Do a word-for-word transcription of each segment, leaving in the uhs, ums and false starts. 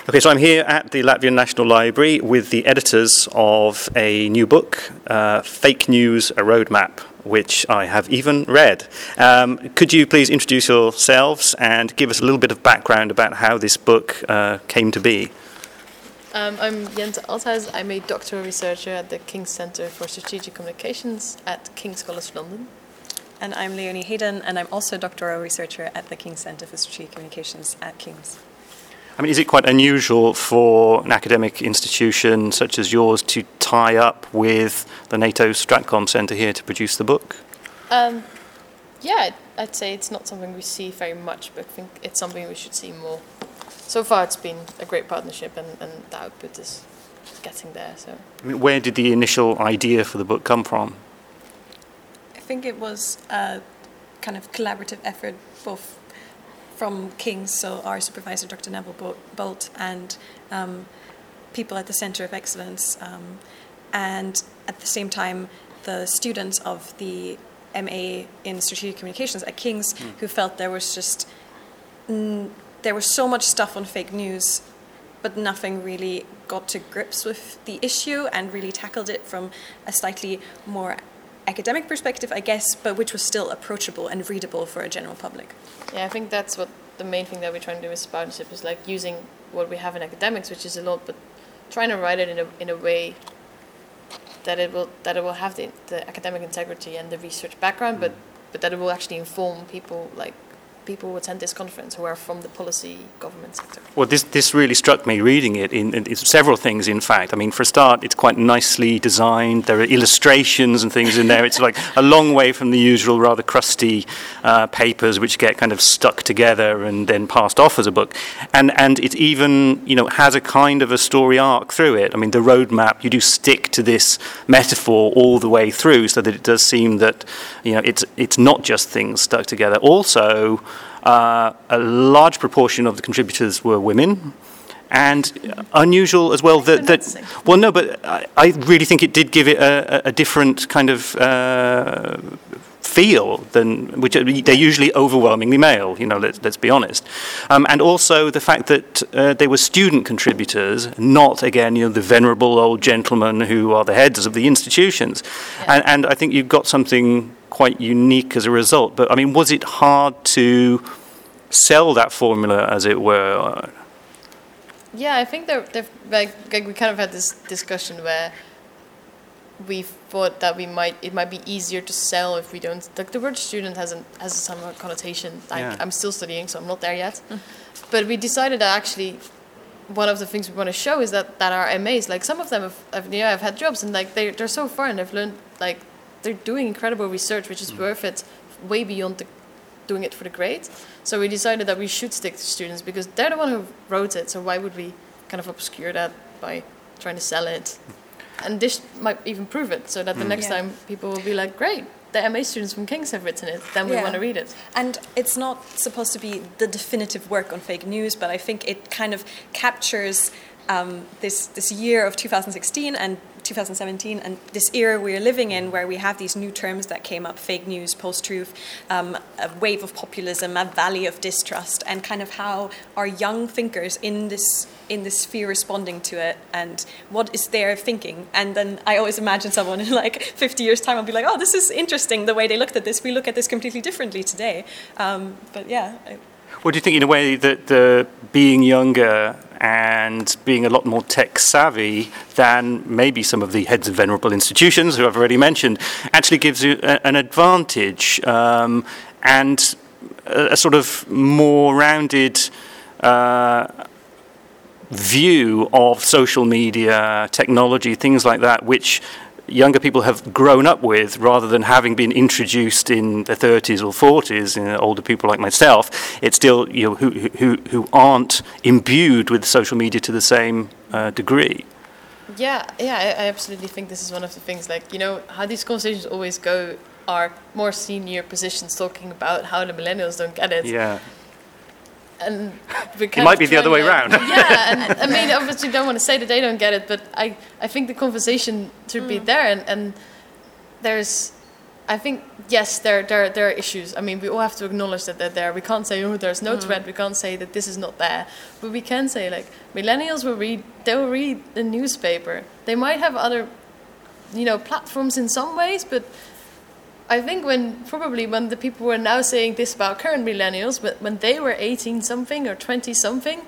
Okay, so I'm here at the Latvian National Library with the editors of a new book, uh, Fake News, A Roadmap, which I have even read. Um, could you please introduce yourselves and give us a little bit of background about how this book uh, came to be? Um, I'm Jente Althuis. I'm a doctoral researcher at the King's Centre for Strategic Communications at King's College London. And I'm Leonie Hayden, and I'm also a doctoral researcher at the King's Centre for Strategic Communications at King's. I mean, is it quite unusual for an academic institution such as yours to tie up with the NATO Stratcom Centre here to produce the book? Um, yeah, I'd say it's not something we see very much, but I think it's something we should see more. So far, it's been a great partnership, and, and the output is getting there. So, I mean, where did the initial idea for the book come from? I think it was a kind of collaborative effort, both from King's, so our supervisor, Doctor Neville Bolt, and um, people at the Centre of Excellence, um, and at the same time, the students of the M A in Strategic Communications at King's, mm. who felt there was just mm, there was so much stuff on fake news, but nothing really got to grips with the issue and really tackled it from a slightly more academic perspective, I guess, but which was still approachable and readable for a general public. Yeah, I think that's what the main thing that we're trying to do with this partnership is like using what we have in academics, which is a lot, but trying to write it in a in a way that it will that it will have the, the academic integrity and the research background, but but that it will actually inform people like people who attend this conference who are from the policy government sector. Well, this this really struck me reading it in, in, in several things, in fact. I mean, for a start, it's quite nicely designed. There are illustrations and things in there. It's like a long way from the usual rather crusty uh, papers which get kind of stuck together and then passed off as a book. And and it even, you know, has a kind of a story arc through it. I mean, the roadmap, you do stick to this metaphor all the way through so that it does seem that, you know, it's it's not just things stuck together. Also, Uh, a large proportion of the contributors were women, and unusual as well that, that well no but I, I really think it did give it a, a different kind of uh, feel than which they're usually overwhelmingly male, you know, let's, let's be honest. Um, and also the fact that uh, they were student contributors, not again, you know, the venerable old gentlemen who are the heads of the institutions. Yeah. And, and I think you've got something quite unique as a result. But I mean, was it hard to sell that formula, as it were? Yeah, I think they're, they're like, like we kind of had this discussion where we thought that we might it might be easier to sell if we don't, like the word student has a has some connotation. Like yeah. I'm still studying, so I'm not there yet. Mm. But we decided that actually one of the things we want to show is that that our M As, like some of them have, have yeah, have had jobs and like they they're so far and they've learned, like they're doing incredible research, which is mm. worth it way beyond the, doing it for the grade. So we decided that we should stick to students because they're the one who wrote it. So why would we kind of obscure that by trying to sell it? And this might even prove it, so that the mm. next yeah. time people will be like, great, the M A students from King's have written it, then we yeah. want to read it. And it's not supposed to be the definitive work on fake news, but I think it kind of captures um, this this year of two thousand sixteen and two thousand seventeen and this era we're living in, where we have these new terms that came up: fake news, post-truth, um, a wave of populism, a valley of distrust, and kind of how our young thinkers in this in this sphere responding to it, and what is their thinking. And then I always imagine someone in like fifty years time will be like, oh, this is interesting the way they looked at this. We look at this completely differently today. Um, but yeah. I, Well, do you think in a way that the being younger and being a lot more tech savvy than maybe some of the heads of venerable institutions who I've already mentioned actually gives you a, an advantage um, and a, a sort of more rounded uh, view of social media, technology, things like that, which younger people have grown up with, rather than having been introduced in their thirties or forties, you know, older people like myself. It's still, you know, who who who aren't imbued with social media to the same uh, degree. Yeah, yeah, I, I absolutely think this is one of the things. Like, you know, how these conversations always go are more senior positions talking about how the millennials don't get it. Yeah. And it might be the other way like, around. Yeah, and I mean, obviously, don't want to say that they don't get it, but I, I think the conversation should mm. be there, and, and there's I think yes, there there there are issues. I mean, we all have to acknowledge that they're there. We can't say, oh, there's no mm. threat. We can't say that this is not there. But we can say, like, millennials will read. They will read the newspaper. They might have other, you know, platforms in some ways, but I think when probably when the people were now saying this about current millennials, but when they were eighteen something or twenty something,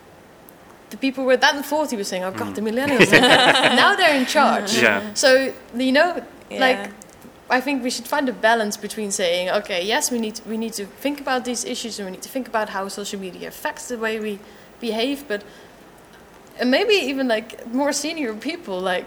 the people were that and forty were saying, oh God, mm. the millennials. Now they're in charge. Yeah. So, you know, yeah. like, I think we should find a balance between saying, okay, yes, we need to, we need to think about these issues and we need to think about how social media affects the way we behave, but and maybe even like more senior people, like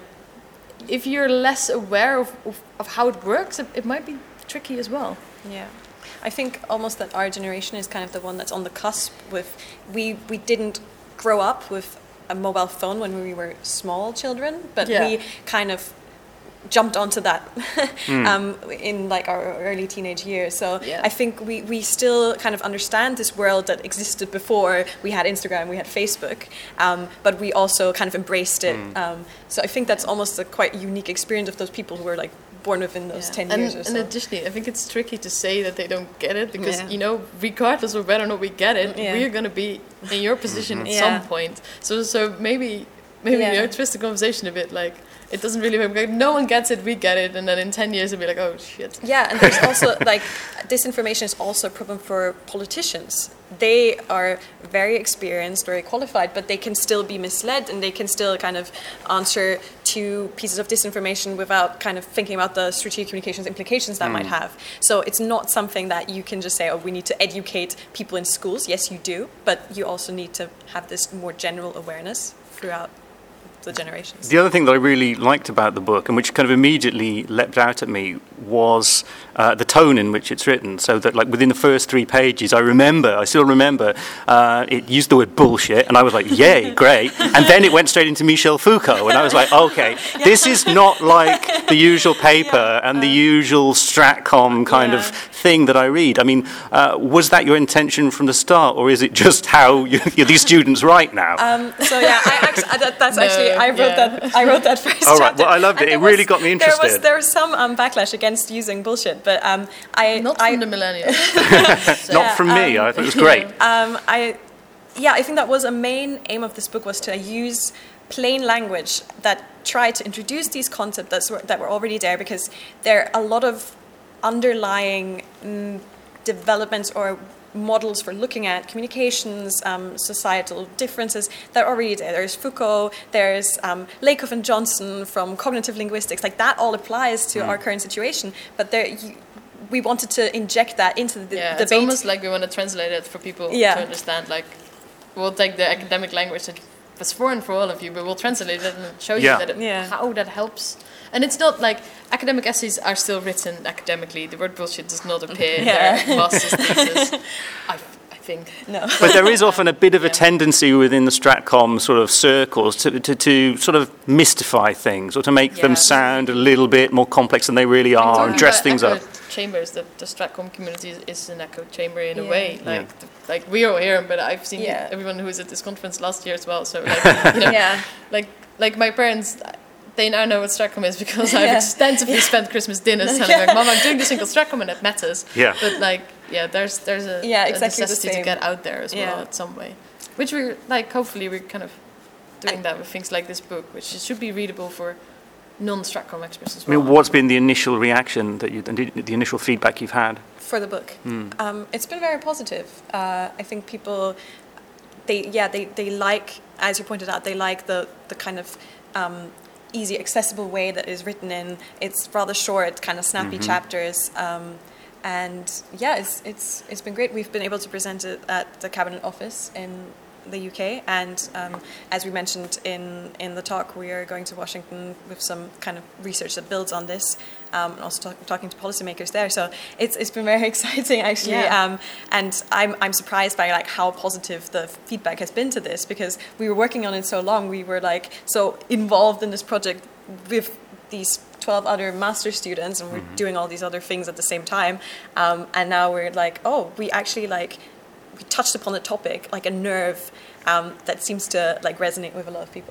if you're less aware of, of, of how it works, it, it might be tricky as well. Yeah. I think almost that our generation is kind of the one that's on the cusp with, we, we didn't grow up with a mobile phone when we were small children, but yeah. we kind of jumped onto that mm. um, in like our early teenage years. So yeah. I think we, we still kind of understand this world that existed before we had Instagram, we had Facebook, um, but we also kind of embraced it. Mm. Um, so I think that's almost a quite unique experience of those people who were like born within those yeah. ten and, years or so. And additionally, I think it's tricky to say that they don't get it because, yeah. you know, regardless of whether or not we get it, yeah. we're going to be in your position at yeah. some point. So so maybe, maybe yeah. you know, twist the conversation a bit, like, it doesn't really matter. No one gets it, we get it, and then in ten years it'll be like, oh shit. Yeah, and there's also like disinformation is also a problem for politicians. They are very experienced, very qualified, but they can still be misled, and they can still kind of answer to pieces of disinformation without kind of thinking about the strategic communications implications that mm. might have. So it's not something that you can just say, oh, we need to educate people in schools. Yes, you do, but you also need to have this more general awareness throughout the generations. The other thing that I really liked about the book, and which kind of immediately leapt out at me, was uh, the tone in which it's written. So that, like, within the first three pages, I remember, I still remember, uh, it used the word bullshit, and I was like, yay, great. And then it went straight into Michel Foucault, and I was like, okay, yeah. this is not like the usual paper yeah. and um, the usual Stratcom kind yeah. of thing that I read. I mean, uh, was that your intention from the start, or is it just how you, these students write now? Um, so yeah, I actually, that, that's no. actually. I wrote yeah. that. I wrote that first. All right. Well, I loved it. It really was, got me interested. There was there was some um, backlash against using bullshit, but um, I not I, from the millennials. so, not yeah, from me. Um, I thought it was great. Um, I yeah, I think that was a main aim of this book, was to use plain language that tried to introduce these concepts that were, that were already there, because there are a lot of underlying mm, developments or models for looking at communications, um, societal differences that are already there. There's Foucault, there's um, Lakoff and Johnson from cognitive linguistics. Like, that all applies to mm. our current situation. But there, you, we wanted to inject that into the yeah, debate. It's almost like we want to translate it for people yeah. to understand. Like, we'll take the academic language that was foreign for all of you, but we'll translate it and show yeah. you that it, yeah. how that helps. And it's not like academic essays are still written academically. The word bullshit does not appear in yeah. their master's thesis. I, I think. No. But there is often a bit of a tendency within the Stratcom sort of circles to, to, to sort of mystify things, or to make yeah. them sound a little bit more complex than they really are, and dress things up. Chambers, the, the Stratcom community is, is an echo chamber in yeah. a way. Like, yeah. the, like we all hear them, but I've seen yeah. everyone who was at this conference last year as well. So, like, you know, yeah. like, like my parents, they now know what Stratcom is because I've yeah. extensively yeah. spent Christmas dinners telling like, Mom, I'm doing this thing called Stratcom and it matters. Yeah. But like, yeah, there's there's a, yeah, a exactly necessity to get out there as yeah. well in some way, which we're like, hopefully we're kind of doing I, that with things like this book, which should be readable for non-Stratcom experts as well. I mean, what's been the initial reaction that you, the initial feedback you've had for the book? Mm. Um, it's been very positive. Uh, I think people, they yeah, they, they like, as you pointed out, they like the the kind of um, easy, accessible way that is written in. It's rather short, kind of snappy mm-hmm. chapters. Um, and yeah, it's it's it's been great. We've been able to present it at the Cabinet Office in the U K, and um, as we mentioned in, in the talk, we are going to Washington with some kind of research that builds on this, um, and also talk, talking to policymakers there. So it's it's been very exciting, actually, yeah. um, and I'm I'm surprised by like how positive the feedback has been to this, because we were working on it so long, we were like so involved in this project with these twelve other master students, and we're mm-hmm. doing all these other things at the same time, um, and now we're like, oh, we actually like. we touched upon the topic like a nerve um, that seems to like resonate with a lot of people.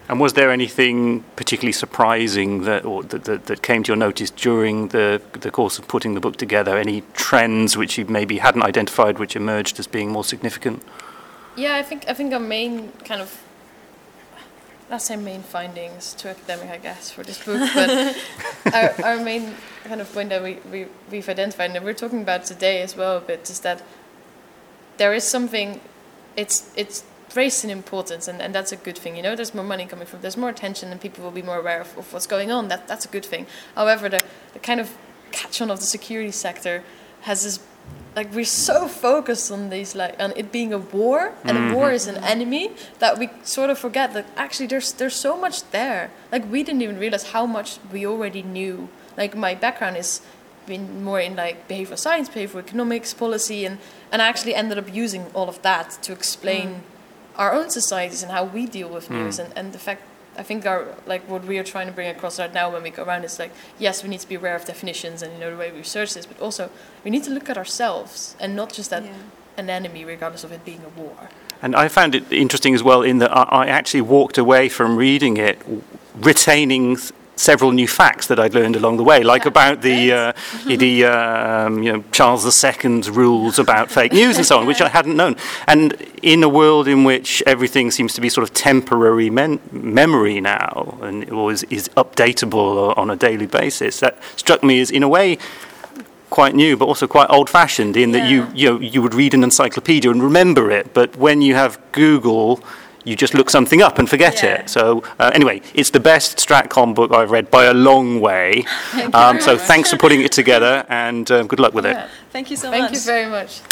And was there anything particularly surprising that, or that, that, that came to your notice during the the course of putting the book together? Any trends which you maybe hadn't identified, which emerged as being more significant? Yeah, I think I think our main kind of, not say main findings, too academic, I guess, for this book, but our, our main kind of point that we, we we've identified, and that we're talking about today as well a bit, is that there is something, it's it's raised in importance, and, and that's a good thing. You know, there's more money coming from, there's more attention, and people will be more aware of, of what's going on. That that's a good thing. However, the, the kind of catch-on of the security sector has this, like, we're so focused on these, like, on it being a war, and mm-hmm. a war is an enemy, that we sort of forget that actually there's there's so much there. Like, we didn't even realize how much we already knew. Like, my background is been more in like behavioral science, behavioral economics, policy, and and I actually ended up using all of that to explain mm. our own societies and how we deal with mm. news, and, and the fact, I think our, like, what we are trying to bring across right now when we go around is like, yes, we need to be aware of definitions and, you know, the way we research this, but also we need to look at ourselves and not just at yeah. an enemy, regardless of it being a war. And I found it interesting as well in that I actually walked away from reading it retaining several new facts that I'd learned along the way, like yeah. about the uh, the um, you know, Charles the Second's rules about fake news and so on, which I hadn't known. And in a world in which everything seems to be sort of temporary men- memory now, and always is updatable on a daily basis, that struck me as, in a way, quite new, but also quite old-fashioned, in that yeah. you you know, you would read an encyclopedia and remember it, but when you have Google, you just look something up and forget yeah. it. So uh, anyway, it's the best Stratcom book I've read by a long way. Um, so thanks for putting it together, and uh, good luck with yeah. it. Thank you so Thank much. Thank you very much.